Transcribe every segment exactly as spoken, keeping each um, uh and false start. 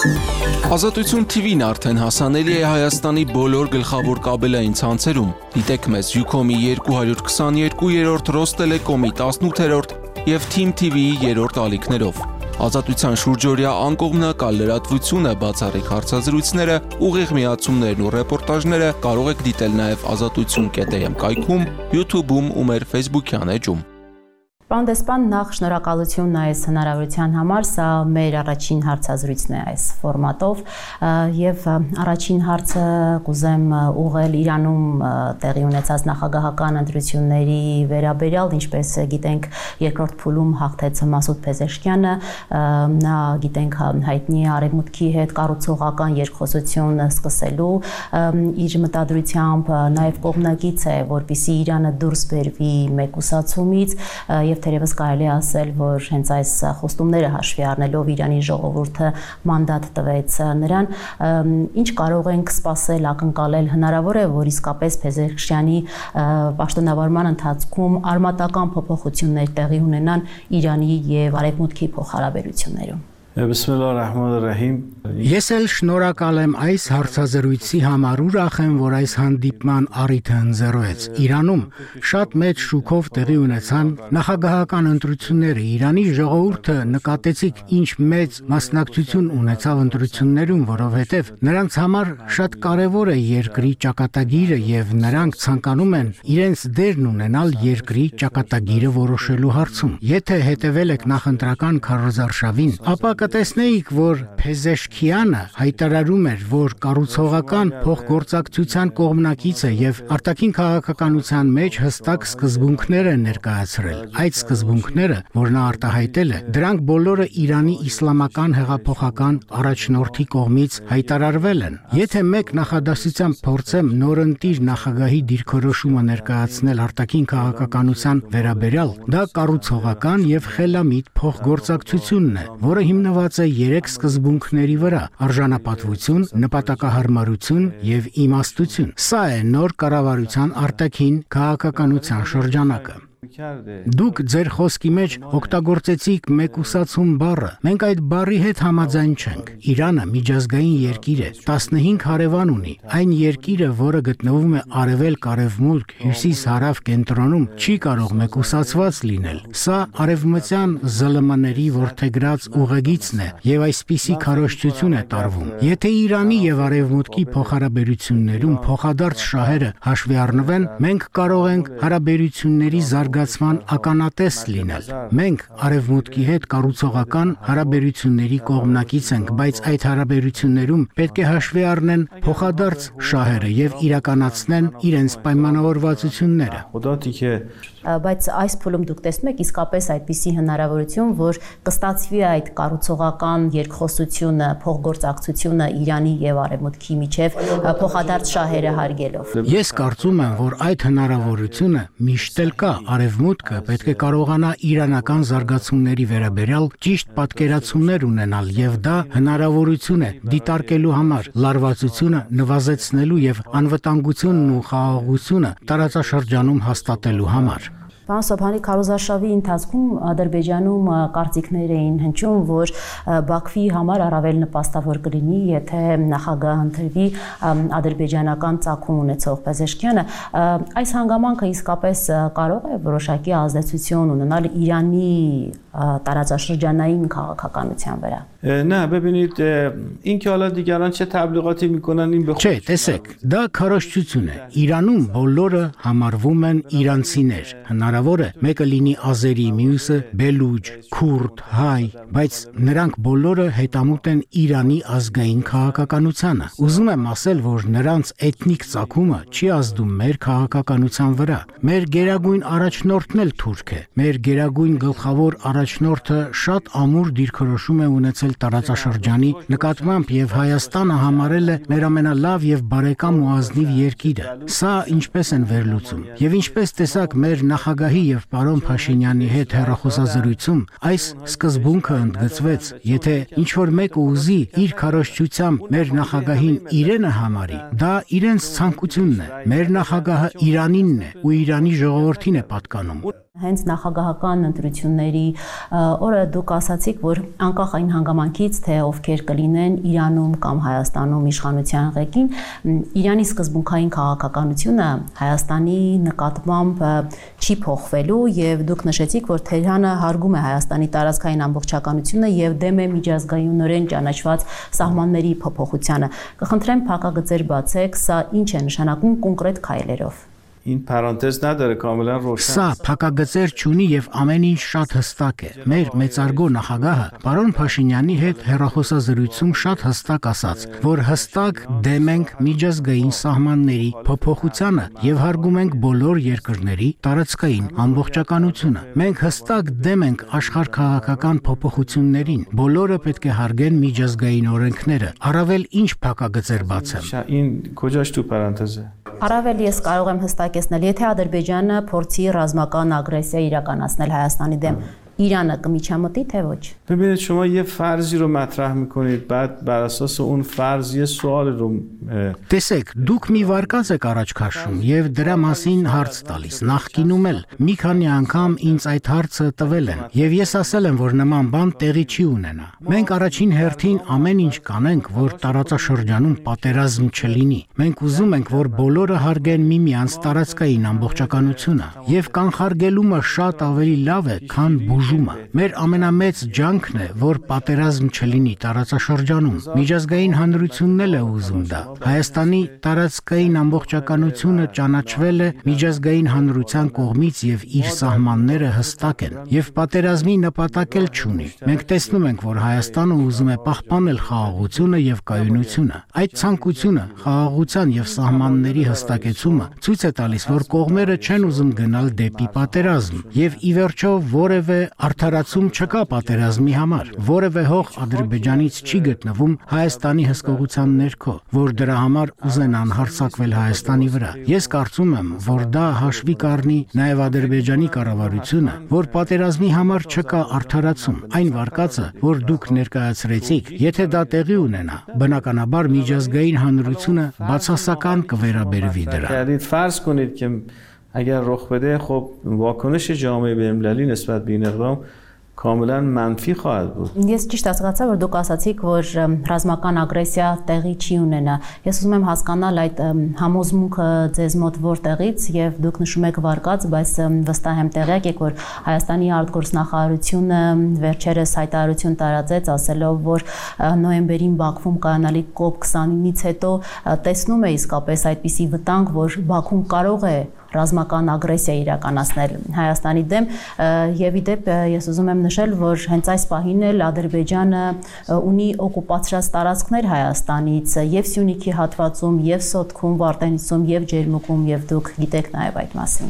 Ազատություն T V-ն արդեն հասանելի է Հայաստանի բոլոր գլխավոր կաբելային ցանցերում։ Դիտեք մեզ Ucom-ի երկու քսաներկու, Ռոստելեկոմի տասնութերորդ և Team T V-ի երրորդ ալիքներով։ Ազատության շուրջօրյա անկողմնակալ լրատվությունը, բացառիկ հարցազրույցները, ուղիղ միացումներն ու ռեպորտաժները կարող եք դիտել նաև ազատություն կետ am կայքում, YouTube-ում ու մեր Facebook-յան էջում։ Պարոն դեսպան, նախ շնորհակալություն այս հնարավորության համար, սա մեր առաջին հարցազրույցն է այս ֆորմատով եւ առաջին հարցը կուզեմ ուղղել Իրանում տեղի ունեցած նախագահական ընտրությունների վերաբերյալ, ինչպես գիտենք, երկրորդ փուլում հաղթեց Մասուդ Փեզեշքյանը, նա գիտենք հայտնի Արևմուտքի հետ կառուցողական երկխոսություն սկսելու իր մտադրությամբ, նաեւ կողմնակից է, որպեսզի Իրանը դուրս բերվի մեկուսացումից եւ թերևս կարելի է ասել, որ հենց այս խոստումները հաշվի առնելով Իրանի ժողովուրդը մանդատ տվեց նրան, ինչ կարող ենք սպասել, ակնկալել, հնարավոր է, որ իսկապես Փեզեշքյանի պաշտոնավարման ընթացքում արմատական փոփոխություններ տեղի ունենան Իրանի եւ Արևմուտքի փոխհարաբերություններում։ Ես էլ շնորհակալ եմ այս հարցազրույցի համար, ուրախ եմ, որ այս հանդիպման առիթը ընձեռվեց։ Իրանում շատ մեծ շուկով տեղի ունեցան նախագահական ընտրությունները։ Իրանի ժողովուրդը նկատեցիք ինչ մեծ մասնակցություն ունեցավ ընտրություններում, որովհետև նրանց համար շատ կարևոր է երկրի ճակատագիրը եւ նրանք ցանկանում են իրենց դերն ունենալ երկրի ճակատագիրը որոշելու հարցում։ Եթե հետևել եք նախընտրական քարոզարշավին, ապա կտեսնեիք, որ Փեզեշքյանը հայտարարում էր, որ կառուցողական փոխգործակցության կողմնակից է եւ արտաքին քաղաքականության մեջ հստակ սկզբունքներ է ներկայացրել։ Այդ սկզբունքները, որ նա արտահայտել է, դրանք բոլորը Իրանի իսլամական հեղափոխական առաջնորդի կողմից հայտարարվել են։ Եթե մեկ նախադասությամբ փորձեմ նորընտիր նախագահի դիրքորոշումը ներկայացնել արտաքին քաղաքականության վերաբերյալ, դա կառուցողական եւ խելամիտ փոխգործակցությունն է, որը հիմնված է երեք սկզբունքների վրա՝ արժանապատվություն, նպատակահարմարություն եւ իմաստություն։ Սա է նոր կառավարության արտաքին քաղաքականության շրջանակը։ Դուք ձեր խոսքի մեջ օգտագործեցիք մեկուսացում բառը։ Մենք այդ բառի հետ համաձայն չենք։ Իրանը միջազգային երկիր է, տասնհինգ հարևան ունի։ Այն երկիրը, որը գտնվում է արևելք-արևմուտք, հյուսիս-հարավ կենտրոնում, չի կարող մեկուսացված լինել։ Սա արևմտյան զլ մ-ների որդեգրած ուղեգիծն է եւ այսպիսի քարոզչություն է տարվում։ Եթե Իրանի եւ Արևմուտքի փոխհարաբերություններում փոխադարձ շահերը հաշվի առնվեն, մենք կարող ենք հարաբերությունների զարգացման ականատես լինել։ Մենք Արևմուտքի հետ կառուցողական հարաբերությունների կողմնակից ենք, բայց այդ հարաբերություններում պետք է հաշվի առնեն փոխադարձ շահերը եւ իրականացնեն իրենց պայմանավորվածությունները։ Բայց այս փուլում դուք տեսնում եք իսկապես այդպիսի հնարավորություն, որ կստացվի այդ կառուցողական երկխոսությունը, փոխգործակցությունը Իրանի եւ Արևմուտքի միջև փոխադարձ շահերը հարգելով։ Ես կարծում եմ, որ այդ հնարավորությունը միշտ էլ կա։ Արևմուտքը պետք է կարողանա իրանական զարգացումների վերաբերյալ ճիշտ պատկերացումներ ունենալ եւ դա հնարավորություն է դիտարկելու համար, լարվածությունը նվազեցնելու եւ անվտանգությունն ու խաղաղությունը տարածաշրջանում հաստատելու համար։ Պարոն Սոբհանի, քարոզարշավի ընթացքում Ադրբեջանում կարծիքներ էին հնչում, որ Բաքվի համար առավել նպաստավոր կլինի, եթե նախագահ ընտրվի ադրբեջանական ծագում ունեցող Փեզեշքյանը։ Այս հանգամանքը իսկապես կարող է որոշակի ազդեցություն ունենալ Իրանի տարածաշրջանային քաղաքականության վրա։ نه ببینید اینکه حالا دیگران چه تبلیغاتی میکنن این به Չէ, տեսեք, դա քարոզչություն է։ Իրանում բոլորը համարվում են իրանցիներ։ Հնարավոր է մեկը լինի ազերի, մյուսը բելուջ, քուրդ, հայ, բայց նրանք բոլորը հետամուտ են Իրանի ազգային քաղաքականությանը։ Ուզում եմ ասել, որ նրանց էթնիկ ծագումը չի ազդում մեր քաղաքականության վրա։ Մեր գերագույն առաջնորդն էլ թուրք է։ Մեր գերագույն գլխավոր առաջնորդը շատ ամուր դիրքորոշում է ունեցել տարածաշրջանի նկատմամբ եւ Հայաստանը համարել է մեր ամենալավ եւ բարեկամ ու ազնիվ երկիրը։ Սա ինչպես են վերլուծում։ Եվ ինչպես տեսակ մեր նախագահի եւ պարոն Փաշինյանի հետ հեռախոսազրույցում այս սկզբունքը ընդգծվեց, եթե ինչ որ մեկը ուզի իր քարոզչությամբ մեր նախագահին իրենը համարի, դա իրենց ցանկությունն է։ Մեր նախագահը Իրանինն է ու Իրանի ժողովրդին է պատկանում։ Հենց նախագահական ընտրությունների օրը դուք ասացիք, որ անկախ այն հանգամանքից, թե ովքեր կլինեն Իրանում կամ Հայաստանում իշխանության ղեկին, Իրանի սկզբունքային քաղաքականությունը Հայաստանի նկատմամբ չի փոխվելու եւ դուք նշեցիք, որ Թեհրանը հարգում է Հայաստանի տարածքային ամբողջականությունը եւ դեմ է միջազգայինորեն ճանաչված սահմանների փոփոխությանը։ Կխնդրեմ փակագծեր բացեք, սա ինչ է նշանակում կոնկրետ քայլերով։ این پرانتز نداره کاملا روشن Սա փակագծեր չունի եւ ամեն ինչ շատ հստակ է։ Մեր մեծարգո նախագահը պարոն Փաշինյանի հետ հեռախոսազրույցում շատ հստակ ասաց, որ հստակ դեմ ենք միջազգային սահմանների փոփոխությանը եւ հարգում ենք բոլոր երկրների տարածքային ամբողջականությունը։ Մենք հստակ դեմ ենք աշխարհքաղաքական փոփոխություններին։ Բոլորը պետք է հարգեն միջազգային օրենքները։ Առավել ինչ փակագծեր բացեմ։ این کجاش تو پرانتزه Առավել ես կարող եմ հստակեցնել, եթե Ադրբեջանը փորձի ռազմական ագրեսիա իրականացնել Հայաստանի դեմ, Իրանը կմիջամտի թե ոչ։ ببینید شما یه فرضی رو مطرح میکنید بعد بر اساس اون فرض یه سوال رو Տեսեք, դուք մի վարկած եք առաջ քաշում եւ դրա մասին հարց տալիս։ Նախկինում էլ մի քանի անգամ ինձ այդ հարցը տվել են եւ ես ասել եմ, որ նման բան տեղի չի ունենա։ Մենք առաջին հերթին ամեն ինչ կանենք, որ տարածաշրջանում պատերազմ չլինի։ Մենք ուզում ենք, որ բոլորը հարգեն միմյանց տարածքային ամբողջականությունը եւ կանխարգելումը շատ ավելի լավ է, քան բուժումը։ Մեր ամենամեծ ջանքն է, որ պատերազմ չլինի տարածաշրջանում։ Միջազգային հանրությունն էլ է ուզում դա։ Հայաստանի տարածքային ամբողջականությունը ճանաչվել է միջազգային հանրության կողմից եւ իր սահմանները հստակ են եւ պատերազմի նպատակ էլ չունի։ Մենք տեսնում ենք, որ Հայաստանը ուզում է պահպանել խաղաղությունը եւ կայունությունը։ Այդ ցանկությունը, խաղաղության եւ սահմանների հստակեցումը ցույց է տալիս, որ կողմերը չեն ուզում գնալ դեպի պատերազմ եւ ի վերջո որևէ արդարացում չկա պատերազմի համար։ Որևէ հող Ադրբեջանից չի գտնվում Հայաստանի հսկողության ներքո, որ դրա համար ուզենան հարձակվել Հայաստանի վրա։ Ես կարծում եմ, որ դա հաշվի կառնի նաև Ադրբեջանի կառավարությունը, որ պատերազմի համար չկա արդարացում։ Այն վարկածը, որ դուք ներկայացրեցիք, եթե դա տեղի ունենա, բնականաբար միջազգային հանրությունը բացասական կվերաբերվի դրան։ فرض کنید که اگر رخ بده خب واکنش جامعه بین‌المللی نسبت به این اقدام کاملا منفی خواهد بود. Ես ճիշտ հասկացա, որ դուք ասացիք, որ ռազմական ագրեսիա տեղի չի ունենա։ Ես ուզում եմ հասկանալ այդ համոզմունքը ձեզ մոտ որտեղից եւ դուք նշում եք վարկած, բայց վստահ եմ տեղյակ եք, որ Հայաստանի արտգործնախարարությունը վերջերս հայտարարություն տարածեց, ասելով, որ նոյեմբերին Բաքվում կայանալիք կոպ քսանինից հետո տեսնում է իսկապես այդպիսի վտանգ, որ Բաքուն կարող է ռազմական ագրեսիա իրականացնել Հայաստանի դեմ եւ ի դեպ ես ուզում եմ նշել, որ հենց այս պահին էլ Ադրբեջանը ունի օկուպացրած տարածքներ Հայաստանից եւ Սյունիքի հատվածում, եւ Սոտքում, Վարդենիսում, եւ Ջերմուկում, եւ դուք գիտեք նաեւ այդ մասին։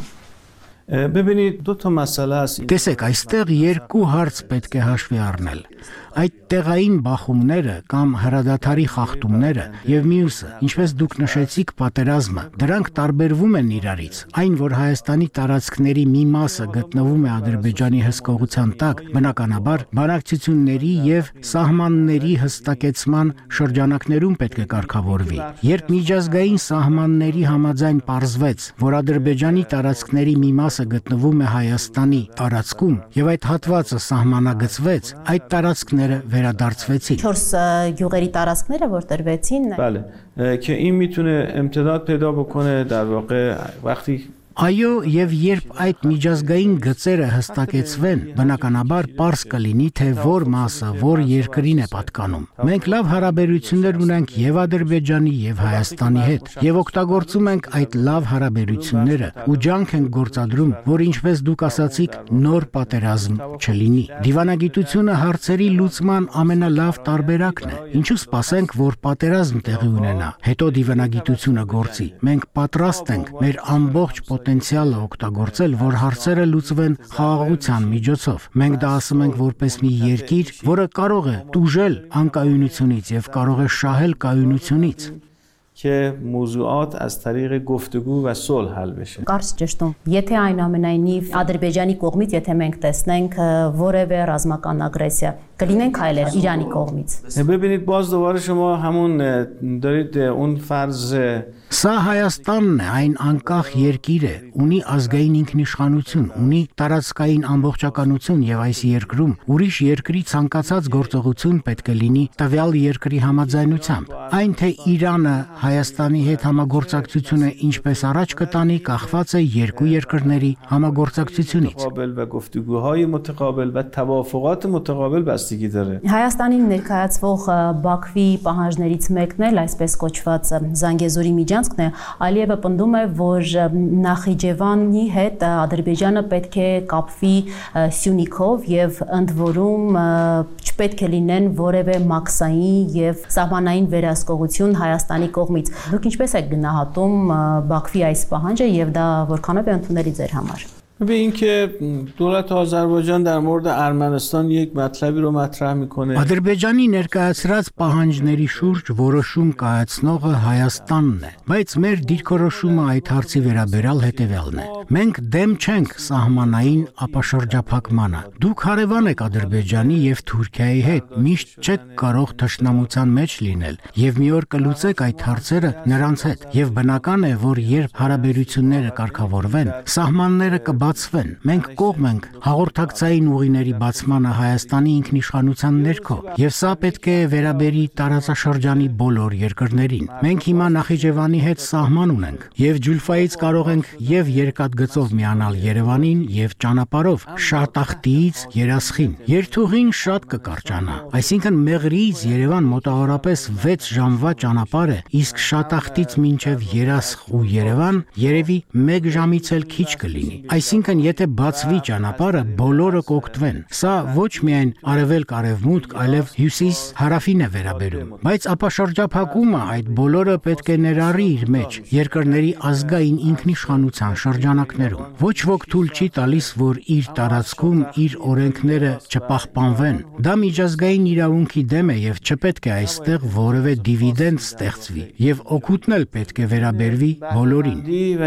ببینید دو تا مسئله است. Տեսեք, այստեղ երկու հարց պետք է հաշվի առնել։ Այդ տեղային բախումները կամ հրադադարի խախտումները եւ մյուսը, ինչպես դուք նշեցիք, պատերազմը, դրանք տարբերվում են իրարից։ Այն, որ Հայաստանի տարածքների մի մասը գտնվում է Ադրբեջանի հսկողության տակ, բնականաբար բանակցությունների եւ սահմանների հստակեցման շրջանակներում պետք է կարգավորվի։ Երբ միջազգային սահմանների համաձայն պարզվեց, որ Ադրբեջանի տարածքների մի մասը գտնվում է Հայաստանի տարածքում եւ այդ հատվածը սահմանագծվեց, այդ տարածքները վերադարձվեցին։ Չորս գյուղերի տարածքները որ տրվեցին։ بله که این میتونه امتداد پیدا بکنه در واقع وقتی Այո, եւ երբ այդ միջազգային գծերը հստակեցվեն, բնականաբար պարզ կլինի, թե որ մասը, որ երկրին է պատկանում։ Մենք լավ հարաբերություններ ունենք եւ Ադրբեջանի եւ Հայաստանի հետ, եւ օգտագործում ենք այդ լավ հարաբերությունները ու ջանք ենք գործադրում, որ ինչպես դուք ասացիք, նոր պատերազմ չլինի։ Դիվանագիտությունը հարցերի լուծման ամենալավ տարբերակն է։ Ինչու սպասենք, որ պատերազմ տեղի ունենա, հետո դիվանագիտությունը գործի։ Մենք պատրաստ ենք մեր ամբողջ պոտենցիալը օգտագործել, որ հարցերը լուծվեն խաղաղության միջոցով։ Մենք դա ասում ենք որպես մի երկիր, որը կարող է տուժել անկայունությունից եւ կարող է շահել կայունությունից։ که موضوعات از طریق گفتگو و صلح حل بشه. Կարճ ճշտում։ Եթե այնուամենայնիվ Ադրբեջանի կողմից, եթե մենք տեսնենք որևէ ռազմական ագրեսիա, կլինեն քայլեր Իրանի կողմից։ ببینید باز دوباره شما همون دارید اون فرض Սա Հայաստանն է, այն անկախ երկիր է, ունի ազգային ինքնիշխանություն, ունի տարածքային ամբողջականություն եւ այս երկրում ուրիշ երկրի ցանկացած գործողություն պետք է լինի տվյալ երկրի համաձայնությամբ։ Այն թե Իրանը Հայաստանի հետ համագործակցությունը ինչպես առաջ կտանի, կախված է երկու երկրների համագործակցությունից։ Հայաստանին ներկայացվող Բաքվի պահանջներից մեկն էլ այսպես կոչված Զանգեզուրի միջանցքն է, Ալիևը պնդում է, որ Նախիջևանի հետ Ադրբեջանը պետք է կապվի Սյունիքով եւ ընդ որում չպետք է լինեն որևէ մաքսային եւ սահմանային վերահսկողություն Հայաստանի կողմից։ Դուք ինչպես եք գնահատում Բաքվի այս պահանջը եւ դա որքանով է ընդունելի ձեր համար։ ببین که دولت آذربایجان در مورد ارمنستان یک مطلبی رو مطرح میکنه. Ադրբեջանի ներկայացրած պահանջների շուրջ որոշում կայացնողը Հայաստանն է, բայց մեր դիրքորոշումը այդ հարցի վերաբերյալ հետևյալն է։ Մենք դեմ չենք սահմանային ապաշրջափակմանը։ Դուք հարևան եք Ադրբեջանի եւ Թուրքիայի հետ, միշտ չեք կարող թշնամության մեջ լինել եւ մի օր կլուծեք այդ հարցերը նրանց հետ։ Եվ բնական է, որ երբ հարաբերությունները կարգավորվեն, սահմանները կբացվեն բացվեն։ Մենք կողմ ենք հաղորդակցային ուղիների բացմանը Հայաստանի ինքնիշխանության ներքո, եւ սա պետք է վերաբերի տարածաշրջանի բոլոր երկրներին։ Մենք հիմա Նախիջևանի հետ սահման ունենք, եւ Ջուլֆայից կարող ենք եւ երկաթգծով միանալ Երևանին եւ ճանապարհով Շատախտիից Երասխին։ Երթուղին շատ կկարճանա, այսինքն Մեղրիից Երևան մոտավորապես վեց ժամվա ճանապարհ է, իսկ Շատախտից մինչեւ Երասխ ու Երևան երևի մեկ ժամից էլ քիչ կլինի։ Այսինքն եթե բացվի ճանապարհը, բոլորը կօգտվեն։ Սա ոչ միայն արևելք-արևմուտք, այլև հյուսիս-հարավին է վերաբերում։ Բայց ապաշրջափակումը այդ բոլորը պետք է ներառի իր մեջ երկրների ազգային ինքնիշխանության շրջանակներում։ Ոչ ոք թույլ չի տալիս, որ իր տարածքում իր օրենքները չպահպանվեն։ Դա միջազգային իրավունքի դեմ է եւ չպետք է այստեղ որևէ դիվիդենդ ստեղծվի եւ օգուտն էլ պետք է վերաբերվի բոլորին։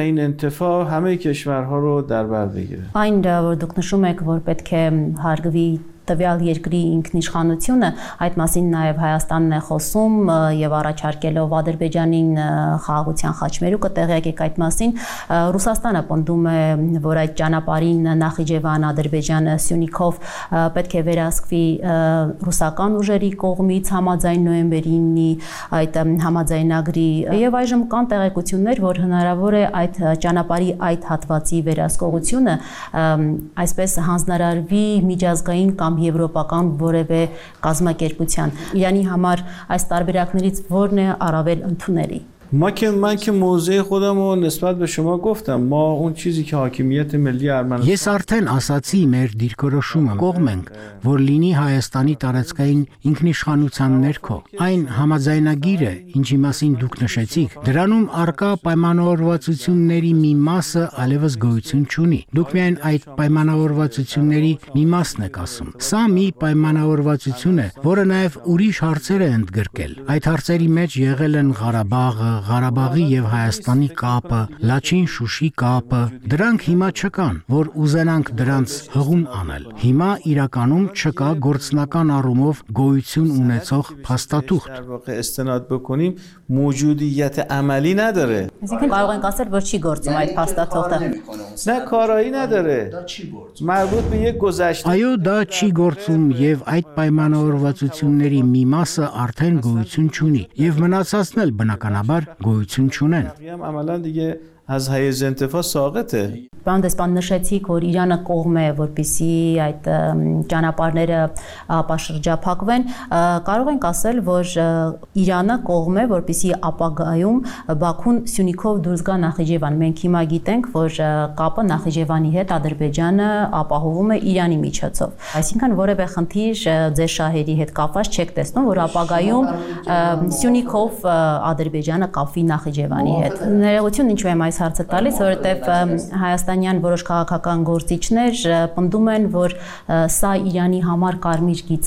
Այն, որ դուք նշում եք, որ պետք է հարգվի տվյալ երկրի ինքնիշխանությունը, այդ մասին նաև Հայաստանն է խոսում եւ առաջարկելով Ադրբեջանին խաղաղության խաչմերուկը տեղյակ այդ մասին։ Ռուսաստանը պնդում է, որ այդ ճանապարհին Նախիջևան, Ադրբեջանը Սյունիքով պետք է վերահսկվի ռուսական ուժերի կողմից համաձայն նոյեմբերինի այդ համաձայնագրի եւ այժմ կան տեղեկություններ, որ հնարավոր է այդ ճանապարհի այդ հատվածի վերահսկողությունը այսպես հանձնարարվի միջազգային կամ եվրոպական որևէ կազմակերպության։ Իրանի համար այս տարբերակներից որն է առավել ընդունելի։ ما که من که موضع خودم رو نسبت به شما گفتم ما اون چیزی که حاکمیت ملی ارمنستان Ես արդեն ասացի մեր դիրքորոշումը կողմ ենք, որ լինի Հայաստանի տարածքային ինքնիշխանության ներքո։ Այն համաձայնագիրը, ինչի մասին դուք նշեցիք, դրանում արկա պայմանավորվածությունների մի մասը այլևս գոյություն չունի։ Դուք միայն այդ պայմանավորվածությունների մի մասն եք ասում։ Սա մի պայմանավորվածություն է, որը նաև ուրիշ հարցեր է ընդգրկել։ Այդ հարցերի մեջ եղել են Ղարաբաղը, Ղարաբաղի եւ Հայաստանի կապը, Լաչին-Շուշի կապը, դրանք հիմա չկան, որ ուզենանք դրանց հղում անել։ Հիմա իրականում չկա գործնական առումով գոյություն ունեցող փաստաթուղթ։ استناد بکنیم موجودیت عملی نداره. Այսինքն կարող ենք ասել, որ չի գործում այդ փաստաթուղթը։ نه کارایی نداره. مربوط به یک گذشته. Այո, դա չի գործում եւ այդ պայմանավորվածությունների մի մասը արդեն գոյություն չունի եւ մնացածն էլ բնականաբար գոյություն չունեն։ عملاً دیگه از حیز انتفاع ساقطه. Պարոն դեսպան, նշեցիք, որ Իրանը կողմ է, որպեսզի այդ ճանապարհները ապաշրջափակվեն։ Կարող ենք ասել, որ Իրանը կողմ է, որպեսզի ապագայում Բաքուն Սյունիքով դուրս գա Նախիջևան։ Մենք հիմա գիտենք, որ կապը Նախիջևանի հետ Ադրբեջանը ապահովում է Իրանի միջոցով։ Այսինքն որևէ խնդիր ձեր շահերի հետ կապված չեք տեսնում, որ ապագայում Սյունիքով Ադրբեջանը կապվի Նախիջևանի հետ։ Ներողություն, ինչու եմ այս հարցը տալիս, որովհետև Հայաստանյան որոշ քաղաքական գործիչներ պնդում են, որ սա Իրանի համար կարմիր գիծ է։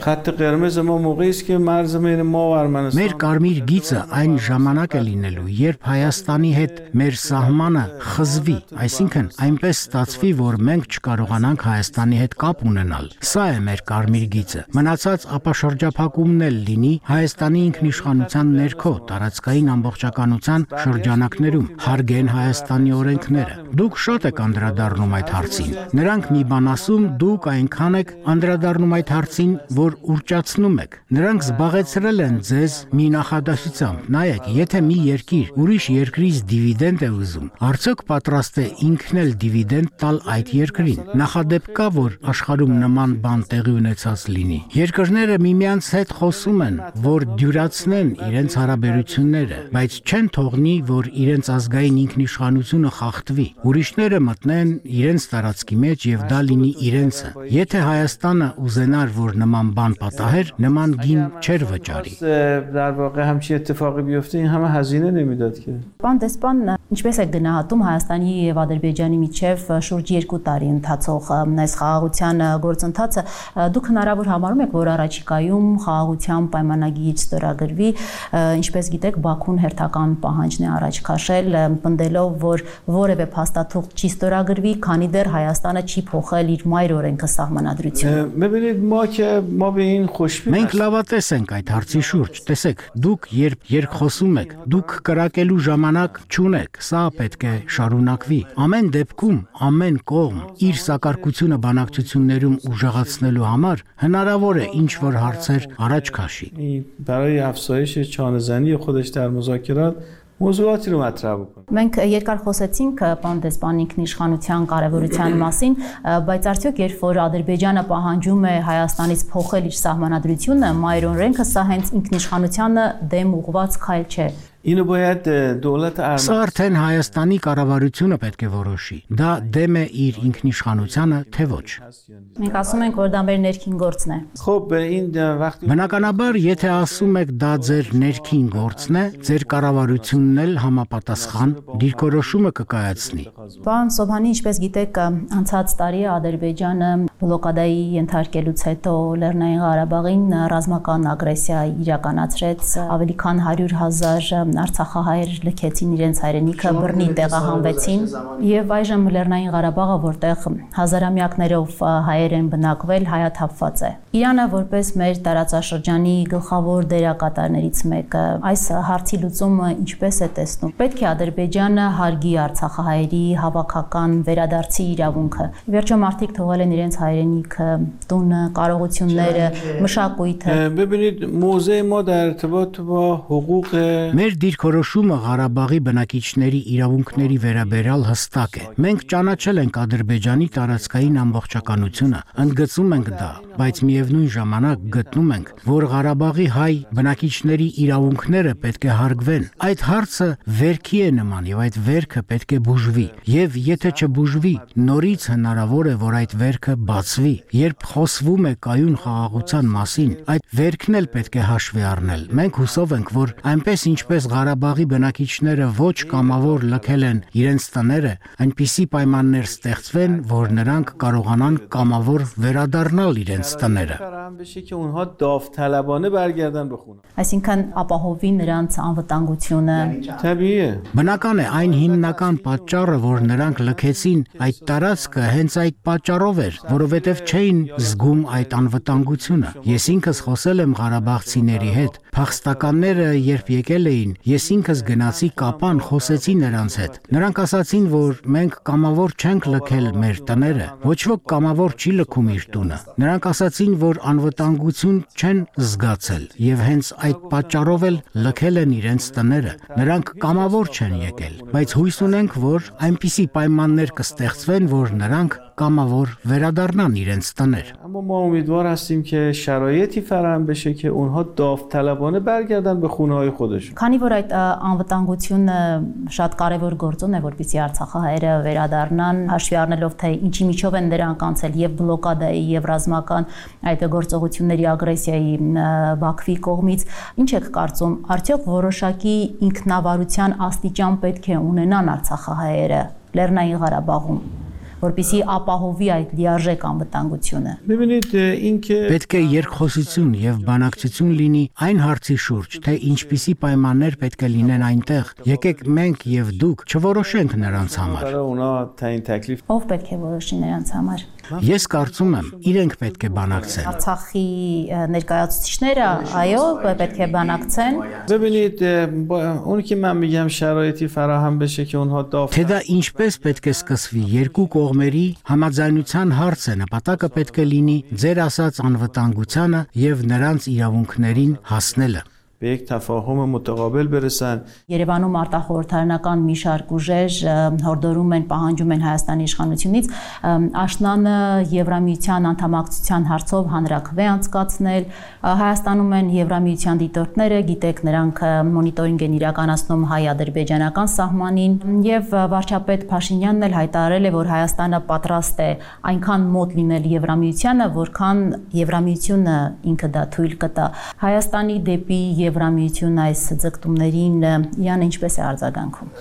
خط قرمز ما موقعی است که مرز بین ما و ارمنستان Մեր կարմիր գիծը այն ժամանակ է լինելու, երբ Հայաստանի հետ մեր սահմանը խզվի, այսինքն այնպես ստացվի, որ մենք չկարողանանք Հայաստանի հետ կապ ունենալ։ Սա է մեր կարմիր գիծը։ Մնացած ապաշրջափակումն էլ լինի Հայաստանի ինքնիշխանության ներքո տարածքային ամբողջականության շրջանակներում, հարգեն Հայաստանի օրենքները։ Դուք շատ եք անդրադառնում այդ հարցին։ Նրանք մի բան ասում, դուք այնքան եք անդրադառնում այդ հարցին, որ ուռճացնում եք։ Նրանք զբաղեցրել են ձեզ մի նախադասությամբ։ Նայեք, եթե մի երկիր ուրիշ երկրից դիվիդենդ է ուզում, արդյոք պատրաստ է ինքն էլ դիվիդենդ տալ այդ երկրին։ Նախադեպ կա, որ աշխարհում նման բան տեղի ունեցած լինի։ Երկրները միմյանց հետ խոսում են, որ դյուրացնեն իրենց հարաբերությունները, բայց չեն թողնի, որ իրենց ազգային ինքնիշխանությունը խախտվի։ Ուրիշները մտնեն իրենց տարածքի մեջ եւ դա լինի իրենցը։ Եթե Հայաստանը ուզենար, որ նման բան պատահեր, նման գին չէր վճարի։ در واقع همچین اتفاقی بیفته این همه هزینه نمیداد که Պարոն դեսպան, ինչպես եք գնահատում Հայաստանի եւ Ադրբեջանի միջև շուրջ երկու տարի ընթացող այս խաղաղության գործընթացը, դուք հնարավոր համարում եք, որ առաջիկայում խաղաղության պայմանագիր ստորագրվի, ինչպես գիտեք, Բաքուն հերթական պահանջն է առաջ քաշել, պնդելով, որ որևէ փաստաթուղթ չի ստորագրվի, քանի դեռ Հայաստանը չի փոխել իր մայր օրենքը սահմանադրությունը։ ببینید ما که ما به این خوشبین Մենք լավատես ենք այդ հարցի շուրջ։ Տեսեք, դուք երբ երկխոսում եք, դուք կրակելու ժամանակ չունեք, սա պետք է շարունակվի։ Ամեն դեպքում ամեն կողմ իր սակարկությունը բանակցություններում ուժեղացնելու համար հնարավոր է ինչ որ հարցեր առաջ քաշի։ برای افزایش چانه‌زنی خودش در مذاکرات موضوعاتی رو مطرح بکنه Մենք երկար խոսեցինք պարոն դեսպան ինքնիշխանության կարևորության մասին, բայց արդյոք երբ որ Ադրբեջանը պահանջում է Հայաստանից փոխել իր սահմանադրությունը, մայր օրենքը, սա հենց ինքնիշխանությանը դեմ ուղղված քայլ չէ։ اینو باید دولت Սա ارمنستان արդեն Հայաստանի կառավարությունը պետք է որոշի։ Դա դեմ է իր ինքնիշխանությանը, թե ոչ։ Մենք ասում ենք, որ դա մեր ներքին գործն է։ خب این وقتی Բնականաբար, եթե ասում եք դա ձեր ներքին գործն է, ձեր կառավարությունն էլ համապատասխան դիրքորոշումը կկայացնի։ Պարոն Սոբհանի, ինչպես գիտեք, անցած տարի Ադրբեջանը բլոկադայի ենթարկելուց հետո Լեռնային Ղարաբաղին ռազմական ագրեսիա իրականացրեց, ավելի քան հարյուր հազար Արցախահայեր լքեցին իրենց հայրենիքը, բռնի տեղահանվեցին եւ այժմ Լեռնային Ղարաբաղը, որտեղ հազարամյակներով հայեր են բնակվել, հայաթափված է։ Իրանը որպես մեր տարածաշրջանի գլխավոր դերակատարներից մեկը այս հարցի լուծումը ինչպես է տեսնում։ Պետք է Ադրբեջանը հարգի արցախահայերի հավաքական վերադարձի իրավունքը։ Վերջո մարդիկ թողել են իրենց հայրենիքը, տունը, կարողությունները, մշակույթը։ ببینید موضع ما در ارتباط با حقوق Մեր դիրքորոշումը Ղարաբաղի բնակիչների իրավունքների վերաբերյալ հստակ է։ Մենք ճանաչել ենք Ադրբեջանի տարածքային ամբողջականությունը, ընդգծում ենք դա, բայց միևնույն ժամանակ գտնում ենք, որ Ղարաբաղի հայ բնակիչների իրավունքները պետք է հարգվեն։ Այդ հարցը վերքի է նման եւ այդ վերքը պետք է բուժվի։ Եվ եթե չբուժվի, նորից հնարավոր է, որ այդ վերքը բացվի։ Երբ խոսվում է կայուն խաղաղության մասին, այդ վերքն էլ պետք է հաշվի առնել։ Մենք հուսով ենք, որ այնպես ինչպես Ղարաբաղի բնակիչները ոչ կամավոր լքել են իրենց տները, այնպիսի պայմաններ ստեղծվեն, որ նրանք կարողանան կամավոր վերադառնալ իրենց տները։ بشه که اونها داوطلبانه برگردن به خونه Այսինքն ապահովի նրանց անվտանգությունը։ طبیعیه Բնական է, այն հիմնական պատճառը, որ նրանք լքեցին այդ տարածքը, հենց այդ պատճառով էր, որովհետև չէին զգում այդ անվտանգությունը։ Ես ինքս խոսել եմ ղարաբաղցիների հետ, փախստականները երբ եկել էին, ես ինքս գնացի Կապան, խոսեցի նրանց հետ։ Նրանք ասացին, որ մենք կամավոր չենք լքել մեր տները, ոչ ոք կամավոր չի լքում իր տունը։ Նրանք ասացին, որ անվտանգություն չեն զգացել եւ հենց այդ պատճառով էլ լքել են իրենց տները։ Նրանք կամավոր չեն եկել, բայց հույս ունենք, որ այնպիսի պայմաններ կստեղծվեն, որ նրանք կամավոր վերադառնան իրենց տներ։ اما ما امیدوار هستیم که شرایطی فراهم بشه که اونها داوطلبانه برگردن به خونه‌های خودشون Քանի որ այդ անվտանգությունը շատ կարևոր գործոն է, որպեսզի Արցախահայերը վերադառնան, հաշվի առնելով թե ինչի միջով են դրանք անցել եւ բլոկադայի եւ ռազմական այդ գործողությունների ագրեսիայի Բաքվի կողմից, ինչ եք կարծում, արդյոք որոշակի ինքնավարության աստիճան պետք է ունենան Արցախահայերը Լեռնային Ղարաբաղում, որպեսզի ապահովի այդ լիարժեք անվտանգությունը։ Պետք է երկխոսություն եւ բանակցություն լինի այն հարցի շուրջ, թե ինչպիսի պայմաններ պետք է լինեն այնտեղ։ Եկեք մենք եւ դուք չորոշենք նրանց համար։ Ով պետք է որոշի նրանց համար։ Ես կարծում եմ, իրենք պետք է բանակցեն։ Արցախի ներկայացուցիչները, այո, պետք է բանակցեն։ ببینید اون که من میگم شرایطی فراهم بشه که اونها داوطلب Թե դա ինչպես պետք է սկսվի, երկու կողմերի համաձայնության հարց է, նպատակը պետք է լինի ձեր ասած անվտանգությանը եւ նրանց իրավունքներին հասնելը։ به یک تفاهم متقابل برسن Երևանում արտախորհրդարանական մի շարք ուժեր հորդորում են, պահանջում են Հայաստանի իշխանությունից աշնանը Եվրամիության անդամակցության հարցով հանրաքվե անցկացնել։ Հայաստանում են Եվրամիության դիտորդները, գիտեք, նրանք մոնիտորինգ են իրականացնում հայ-ադրբեջանական սահմանին եւ վարչապետ Փաշինյանն էլ հայտարարել է, որ Հայաստանը պատրաստ է այնքան մոտ լինել Եվրամիությանը, որքան Եվրամիությունը ինքը դա թույլ կտա։ Հայաստանի դեպի Եվրամիություն այս ձգտումներին Իրանը ինչպես է արձագանքում։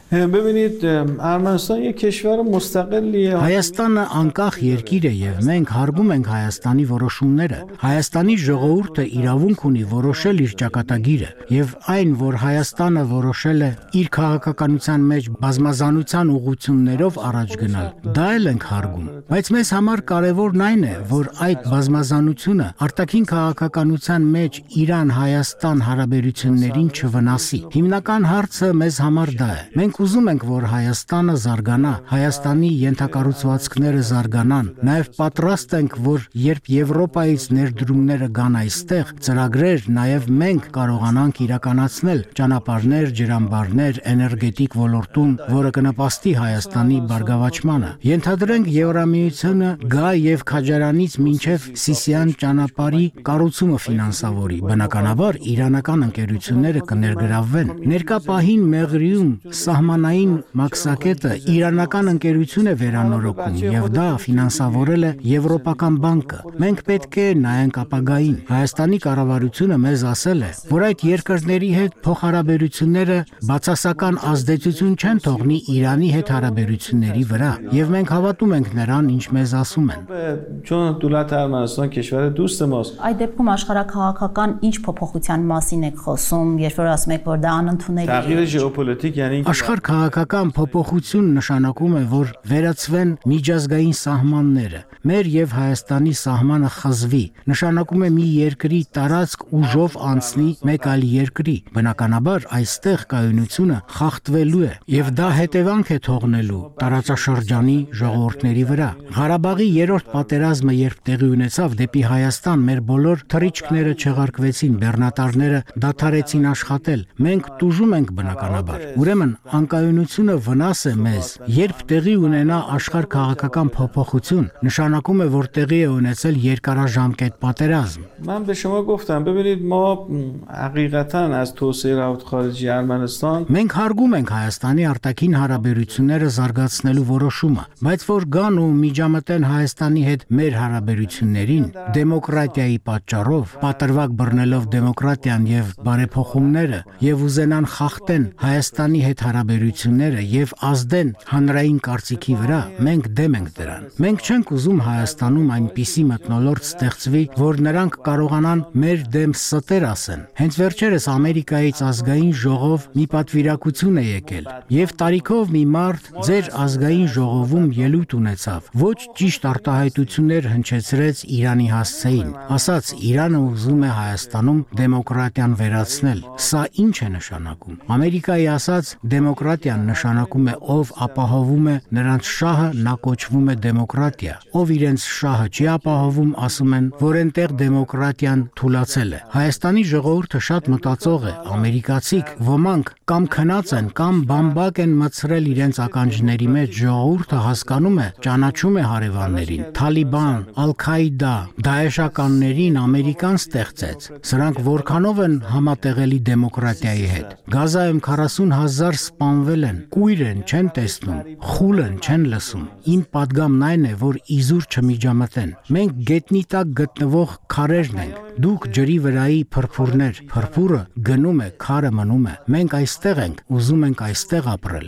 ببینید ارمنستان یک کشور مستقلیه Հայաստանը անկախ երկիր է եւ մենք հարգում ենք Հայաստանի որոշումները։ Հայաստանի ժողովուրդը իրավունք ունի որոշել իր ճակատագիրը եւ այն, որ Հայաստանը որոշել է իր քաղաքականության մեջ բազմազանության ուղղություններով առաջ գնալ, դա էլ ենք հարգում։ Բայց մեզ համար կարևորն այն է, որ այդ բազմազանությունը արտաքին քաղաքականության մեջ Իրան-Հայաստան հարաբերություններին չվնասի։ Հիմնական հարցը մեզ համար դա է։ Մենք ուզում ենք, որ Հայաստանը զարգանա, Հայաստանի ենթակառուցվածքները զարգանան, նաև պատրաստ ենք, որ երբ Եվրոպայից ներդրումները գան այստեղ, ծրագրեր նաև մենք կարողանանք իրականացնել ճանապարհներ, ջրամբարներ, էներգետիկ ոլորտում, որը կնպաստի Հայաստանի բարգավաճմանը։ Ենթադրենք Եվրամիությունը գա եւ Քաջարանից մինչեւ Սիսիան ճանապարհի կառուցումը ֆինանսավորի։ Բնականաբար իրանական ընկերությունները կներգրավվեն։ Ներկա պահին Մեղրիում Սահմանային մաքսակետը իրանական ընկերություն է վերանորոգում եւ դա ֆինանսավորել է Եվրոպական բանկը։ Մենք պետք է նայենք ապագային։ Հայաստանի կառավարությունը մեզ ասել է, որ այդ երկրների հետ փոխհարաբերությունները բացասական ազդեցություն չեն թողնի Իրանի հետ հարաբերությունների վրա եւ մենք հավատում ենք նրան, ինչ մեզ ասում են։ چون دولت ارمنستان کشور دوست ماست Այդ դեպքում աշխարհակաղակական ինչ փոփոխության մասին եք խոսում, երբ որ ասում եք, որ դա անընդունելի է։ تغییر ژئوپلیتیک یعنی Աշխարհ քաղաքական փոփոխություն նշանակում է, որ վերացվեն միջազգային սահմանները։ Մեր եւ Հայաստանի սահմանը խզվի, նշանակում է մի երկրի տարածք ուժով անցնի մեկ այլ երկրի։ Բնականաբար այստեղ կայունությունը խախտվելու է եւ դա հետևանք է թողնելու տարածաշրջանի ժողովուրդների վրա։ Ղարաբաղի երրորդ պատերազմը երբ տեղի ունեցավ դեպի Հայաստան, մեր բոլոր թռիչքները չեղարկվեցին, բեռնատարները դադարեցին աշխատել։ Մենք տուժում ենք բնականաբար։ Ուրեմն անկայունությունը վնաս է մեզ։ Երբ տեղի ունենա աշխարհ քաղաքական փոփոխություն, նշանակում է, որ տեղի է ունեցել երկարաժամկետ պատերազմ։ من به شما گفتم ببینید ما حقیقتا از توسعه روابط خارجی ارمنستان Մենք հարգում ենք Հայաստանի արտաքին հարաբերությունները զարգացնելու որոշումը, բայց որ գան ու միջամտեն Հայաստանի հետ մեր հարաբերություններին, դեմոկրատիայի պատճառով, պատրվակ բռնելով դեմոկրատիան եւ բարեփոխումները եւ ուզենան խախտեն Հայաստանի հետ հարաբերությունները եւ ազդեն հանրային կարծիքի վրա, մենք դեմ ենք դրան։ Մենք չենք ուզում Հայաստանում այնպիսի մթնոլորտ ստեղծվի, որ նրանք կարողանան մեր դեմ ստեր ասեն։ Հենց վերջերս Ամերիկայից ազգային ժողով մի պատվիրակություն է եկել եւ տարիքով մի մարդ ձեր ազգային ժողովում ելույթ ունեցավ, ոչ ճիշտ արտահայտություններ հնչեցրեց Իրանի հասցեին, ասաց Իրանը ուզում է Հայաստանում դեմոկրատիան վերացնել։ Սա ինչ է նշանակում։ Ամերիկայի ասած դեմոկրատիան նշանակում է ով ապահովում է նրանց շահը, նա կոչվում է դեմոկրատիա։ Ով իրենց շահը չի ապահովում, ասում են, որ այնտեղ դեմոկրատիան թուլացել է։ Հայաստանի ժողովուրդը շատ մտածող է, ամերիկացիք ոմանք կամ քնած են, կամ բամբակ են մցրել իրենց ականջների մեջ, ժողովուրդը հասկանում է, ճանաչում է հարևաններին։ Թալիբան, Ալ-Քաիդա, Դաեշականներին Ամերիկան ստեղծեց։ Սրանք որքանով են համատեղելի դեմոկրատիայի հետ։ Գազայում քառասուն հազար սպանվել են, կույր են, չեն տեսնում, խուլ են, չեն լսում։ Իմ պատգամն այն է, որ իզուր չմիջամտեն։ Մենք գետնի տակ գտնվող քարերն ենք։ Դուք ջրի վրայի փրփուրներ, փրփուրը գնում է, քարը մնում է։ Մենք այստեղ ենք, ուզում ենք այստեղ ապրել։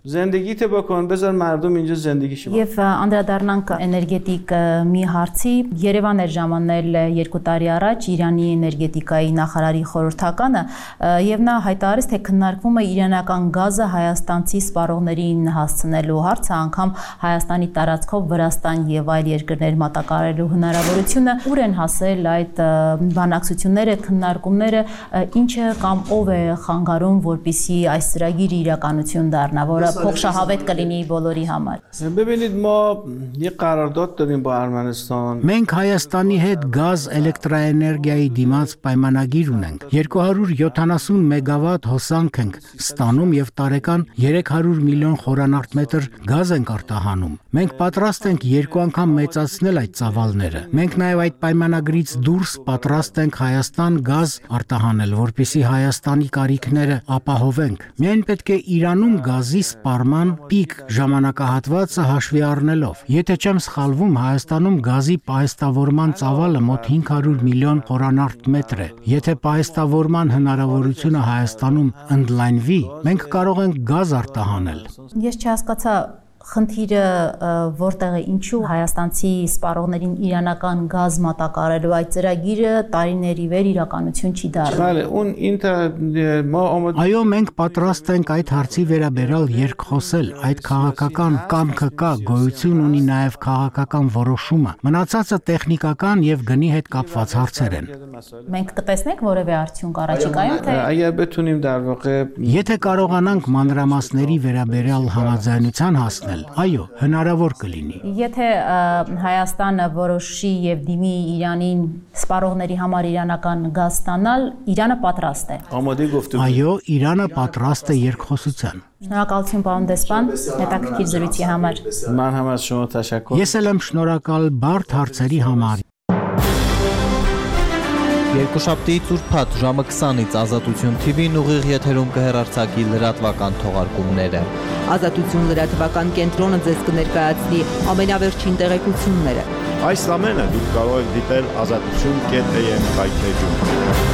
زندگیت بکن بذار مردم اینجا زندگیشو بکنن. Եվ անդրադառնանք էներգետիկ մի հարցի, Երևան էր ժամանել երկու տարի առաջ Իրանի էներգետիկայի նախարարի խորհրդականը եւ նա հայտարարեց, թե քննարկվում է իրանական գազը հայաստանցի սպառողներին հասցնելու հարցը, անգամ Հայաստանի տարածքով Վրաստան եւ այլ երկրներ մատակարարելու հնարավորությունը։ Ուր են հասել այդ բանակցությունները, քննարկումները, ինչը կամ ով է խանգարում, որպիսի այս ծրագիրը իրականություն դառնա, որը փոխշահավետ կլինի բոլորի համար։ ببینید ما یه قرارداد داریم با ارمنستان. Մենք Հայաստանի հետ գազ էլեկտրաէներգիայի դիմաց պայմանագիր ունենք։ երկու հարյուր յոթանասուն մեգավատ հոսանք ենք ստանում եւ տարեկան երեք հարյուր միլիոն խորանարդ մետր գազ ենք արտահանում։ Մենք պատրաստ ենք երկու անգամ մեծացնել այդ ծավալները։ Մենք նաեւ այդ պայմանագրից դուրս պատրաստ ենք Հայաստան գազ արտահանել, որպեսզի Հայաստանի կարիքները ապահովենք։ Միայն պետք է Իրանում գազի սպառման պիկ ժամանակահատվածը հաշվի առնելով։ Եթե չեմ սխալվում, Հայաստանում գազի պահեստավորման ծավալը մոտ հինգ հարյուր միլիոն խորանարդ մետր է։ Եթե պահեստավորման հնարավորությունը Հայաստանում ընդլայնվի, մենք կարող ենք գազ արտահանել։ Ես չհասկացա խնդիրը որտեղ է, ինչու հայաստանցի սպառողներին իրանական գազ մատակարարելու այդ ծրագիրը տարիների վեր իրականություն չի դառնում։ Այո, մենք պատրաստ ենք այդ հարցի վերաբերյալ երկխոսել, այդ քաղաքական կամքը կա, գոյություն ունի նաև քաղաքական որոշումը։ Մնացածը տեխնիկական եւ գնի հետ կապված հարցեր են։ Մենք կտեսնենք որևէ արդյունք առաջիկայում, թե اگر بتونیم در واقع Եթե կարողանանք մանրամասների վերաբերյալ համաձայնության հասնել, այո, հնարավոր կլինի։ Եթե Հայաստանը որոշի եւ դիմի Իրանին սպառողների համար իրանական գազ ստանալ, Իրանը պատրաստ է։ آماده گفتگو. Այո, Իրանը պատրաստ է երկխոսության։ Շնորհակալություն պարոն դեսպան, հետաքրքիր զրույցի համար։ من هم از شما تشکر. Ես էլ եմ շնորհակալ բարդ հարցերի համար։ Երկուշաբթիից ուրբաթ ժամը քսանից Ազատություն T V-ն ուղիղ եթերում կհեռարձակի լրատվական թողարկումները։ Ազատություն լրատվական կենտրոնը ձեզ կներկայացնի ամենավերջին տեղեկությունները։ Այս ամենը դուք կարող եք դիտել ազատություն.am հայթեջում։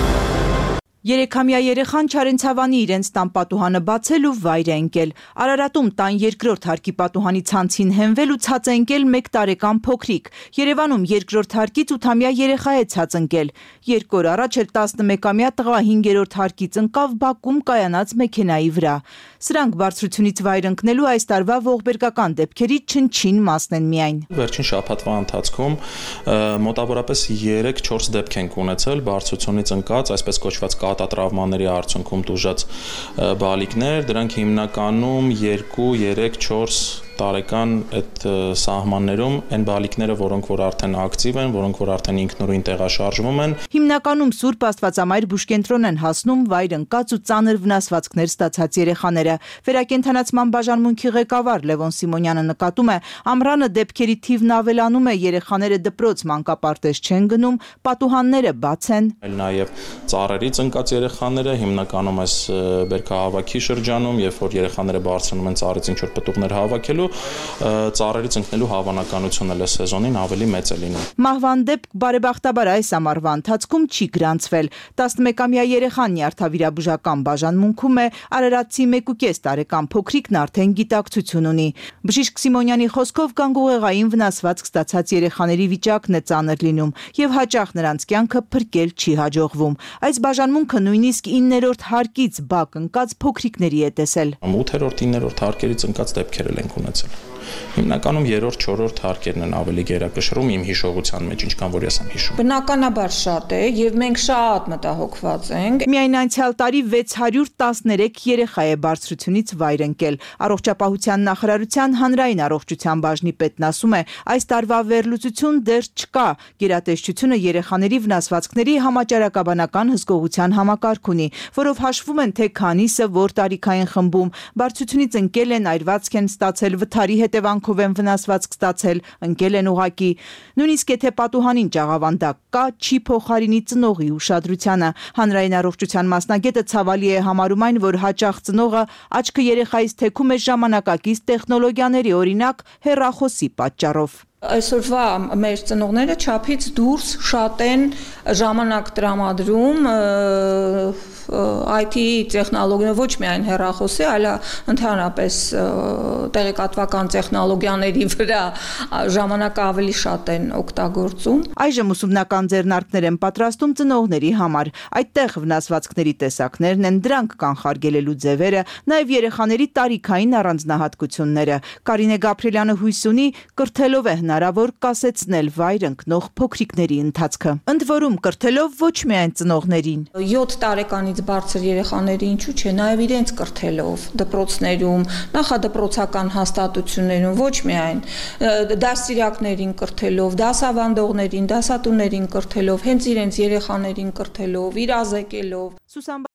Երեքամյա երեխան Չարենցավանի իրենց տան պատուհանը բացել ու վայր է ընկել։ Արարատում տան երկրորդ հարկի պատուհանի ցանցին հենվել ու ցած է ընկել մեկ տարեկան փոքրիկ։ Երևանում երկրորդ հարկից ութամյա երեխա է ցած ընկել։ Երկու օր առաջ էլ տասնմեկամյա տղա հինգերորդ հարկից ընկավ Բաքում կայանած մեքենայի վրա։ Սրանք բարձրությունից վայր ընկնելու այս տարվա ողբերգական դեպքերի չնչին մասն են միայն։ Վերջին շաբաթվա ընթացքում մոտավորապես երեք-չորս դեպք ենք ունեցել բարձրությունից ընկած, այսպես կոչված կատատրավմաների արդյունքում տուժած բալիկներ, դրանք հիմնականում երկու, երեք, չորս տարեկան այդ սահմաններում այն բալիկները, որոնք որ արդեն ակտիվ են, որոնք որ արդեն ինքնուրույն տեղաշարժվում են։ Հիմնականում Սուրբ Աստվածամայր բուժկենտրոն են հասնում վայր ընկած ու ծանր վնասվածքներ ստացած երեխաները։ Վերակենդանացման բաժանմունքի ղեկավար Լևոն Սիմոնյանը նկատում է, ամռանը դեպքերի թիվն ավելանում է, երեխաները դպրոց մանկապարտեզ չեն գնում, պատուհանները բաց են։ Նաև ծառերից ընկած երեխաները հիմնականում այս բերքահավաքի շրջանում, երբ որ երեխաները բարձրանում են ծառից ինչ որ պտուղներ հավաքելու, ծառերից ընկնելու հավանականությունը այս սեզոնին ավելի մեծ է լինում։ Մահվան դեպք բարեբախտաբար այս ամառվա ընթացքում չի գրանցվել։ տասնմեկամյա երեխան նյարդավիրաբուժական բաժանմունքում է, արարատցի մեկուկես տարեկան փոքրիկն արդեն գիտակցություն ունի։ Բժիշկ Սիմոնյանի խոսքով գանգուղեղային վնասվածք ստացած երեխաների վիճակն է ծանր լինում եւ հաճախ նրանց կյանքը փրկել չի հաջողվում։ Այս բաժանմունքը նույնիսկ իններորդ հարկից բակ ընկած փոքրիկների է տեսել։ ութերորդ, իններորդ հարկերից ընկած դեպքեր են ունեցել։ Հիմնականում երրորդ, չորրորդ հարկերն են ավելի գերակշռում իմ հիշողության մեջ, ինչքան որ ես եմ հիշում։ Բնականաբար շատ է եւ մենք շատ մտահոգված ենք։ Միայն անցյալ տարի վեց հարյուր տասներեք երեխա է բարձրությունից վայր ընկել։ Առողջապահության նախարարության հանրային առողջության բաժնի պետն ասում է, այս տարվա վերլուծություն դեռ չկա։ Գերատեսչությունը երեխաների վնասվածքների համաճարակաբանական հսկողության համակարգ ունի, որով հաշվում են թե քանիսը որ տարիքային խմբում բարձրությունից ընկել են, այրվածք են ստացել, վթարի հետևանքով են վնասվածք ստացել, ընկել են ուղակի։ Նույնիսկ եթե պատուհանին ճաղավանդակ կա, չի փոխարինի ծնողի ուշադրությանը։ Հանրային առողջության մասնագետը ցավալի է համարում այն, որ հաճախ ծնողը աչքը երեխայից թեքում է ժամանակակից տեխնոլոգիաների, օրինակ հեռախոսի պատճառով։ Այսօրվա մեր ծնողները չափից դուրս շատ են ժամանակ տրամադրում I T տեխնոլոգիա ոչ միայն հեռախոսի, այլ ընդհանրապես տեղեկատվական տեխնոլոգիաների վրա ժամանակը ավելի շատ են օգտագործում։ Այժմ ուսումնական ձեռնարկներ են պատրաստում ծնողների համար։ Այդտեղ վնասվածքների տեսակներն են, դրանք կանխարգելելու ձևերը, նաև երեխաների տարիքային առանձնահատկությունները։ Կարինե Գաբրելյանը հույս ունի, կրթելով է հնարավոր կասեցնել վայր ընկնող փոքրիկների ընթացքը։ Ընդ որում կրթելով ոչ միայն ծնողներին։ յոթ տարեկանից բարձր երեխաների ինչու՞ չէ, նաև իրենց կրթելով դպրոցներում, նախադպրոցական հաստատություններում, ոչ միայն դասիրակներին կրթելով, դասավանդողներին, դասատուներին կրթելով, հենց իրենց երեխաներին կրթելով, իրազեկելով։